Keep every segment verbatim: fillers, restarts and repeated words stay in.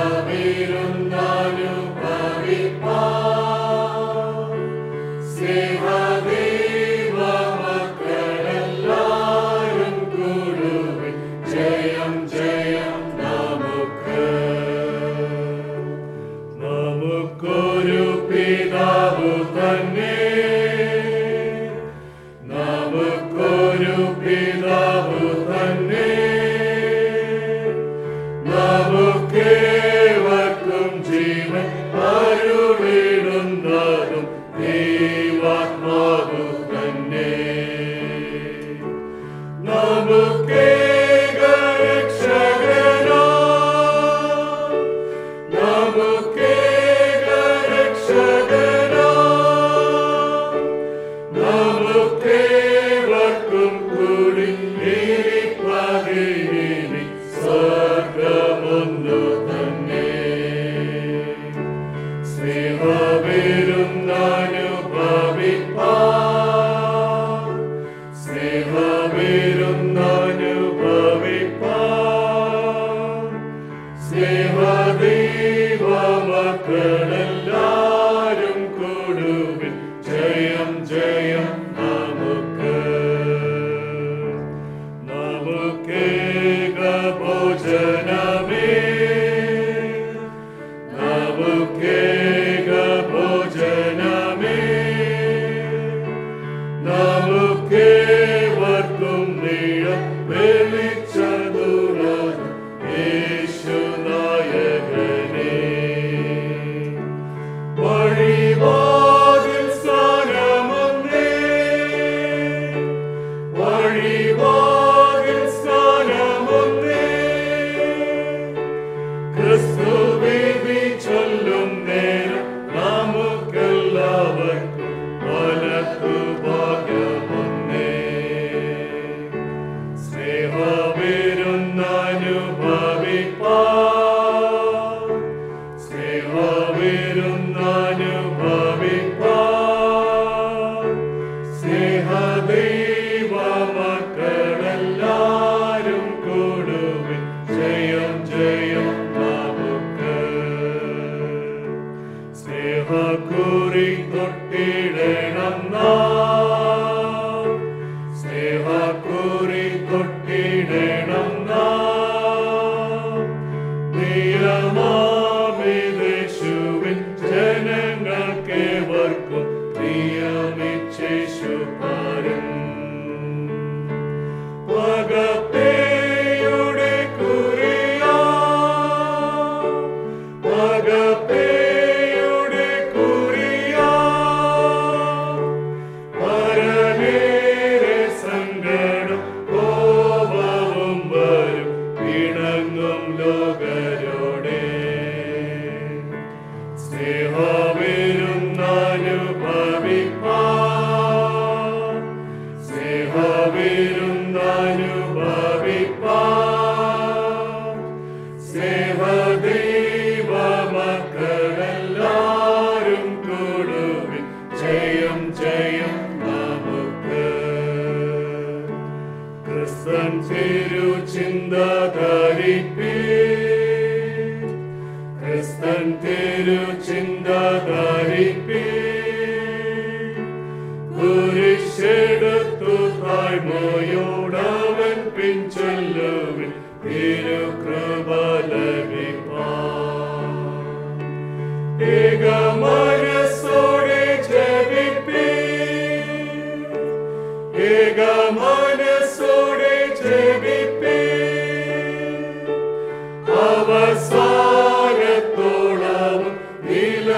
അവസാനത്തോളം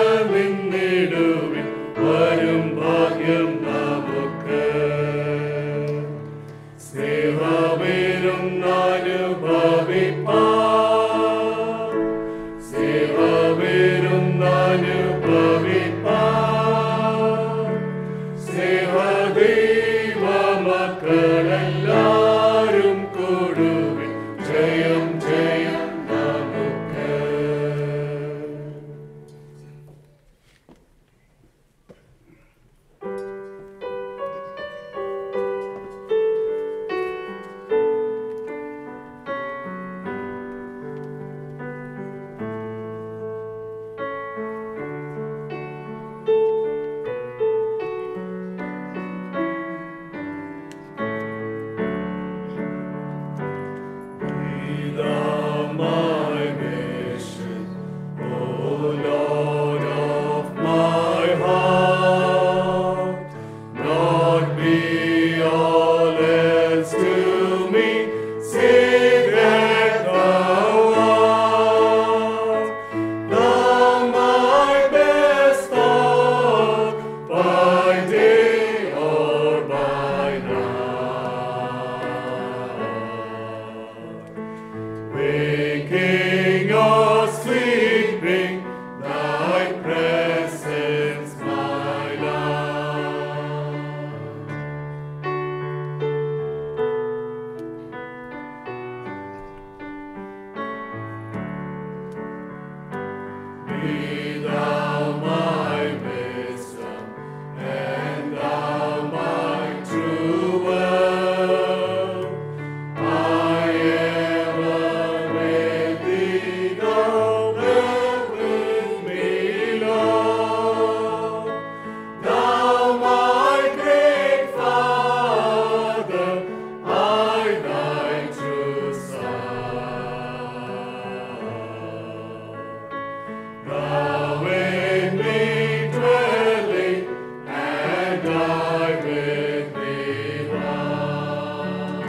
Thou in me dwelling, and I with thee one.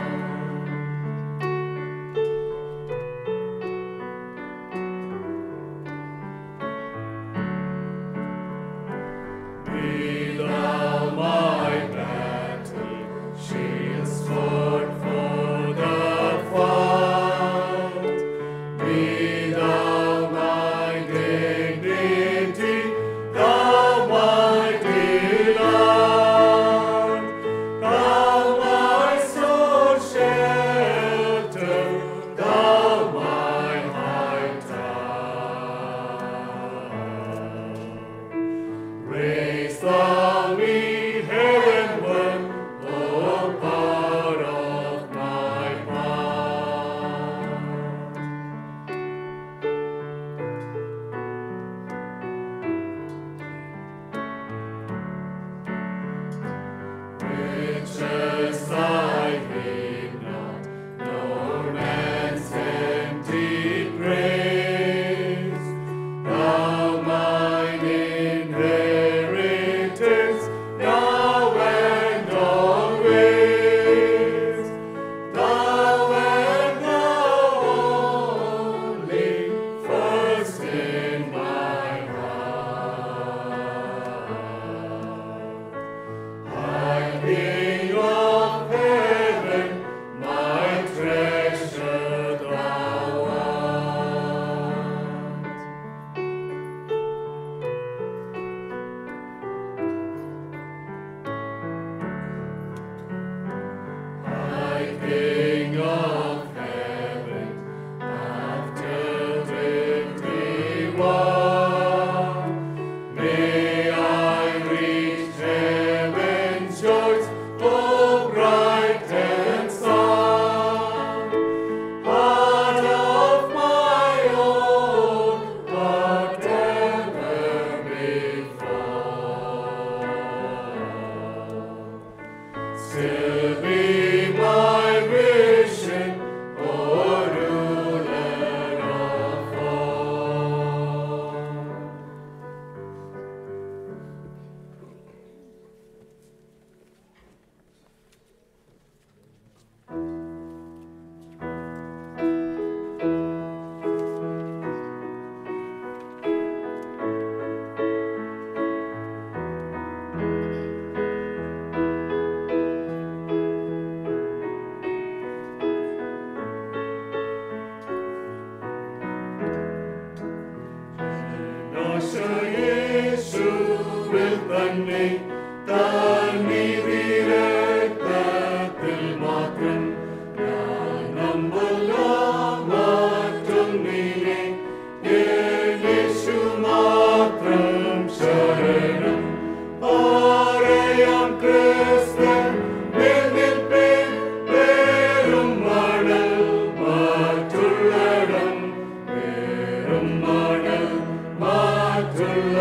Be thou my battle, shield sword for the fight. Be thou my dignity, thou my delight. Thou my soul shelter, thou my high tower. Raise thou me heavenward, O power of my part. Riches I heed not, nor man's empty praise. Thou mine inheritance, now and always. Thou and thou only, first in my heart. High King of heaven, my treasure thou art. High King of heaven, after victory won, may I reach heaven's joys, O bright and sun. Heart of my own, whatever befall, still be my vision, O ruler of all. യേശുവിൽ തന്നെ താൻ നീതിരക്തത്തിൽ മാത്രം ഞാൻ നമ്പുന്നു മറ്റൊന്നിനെ. യേശു മാത്രം ശരണം പറയാം Christian നിൽപ്പിൻ വേറും മണൽ മറ്റുള്ളടം വേറും മണൽ മറ്റുള്ള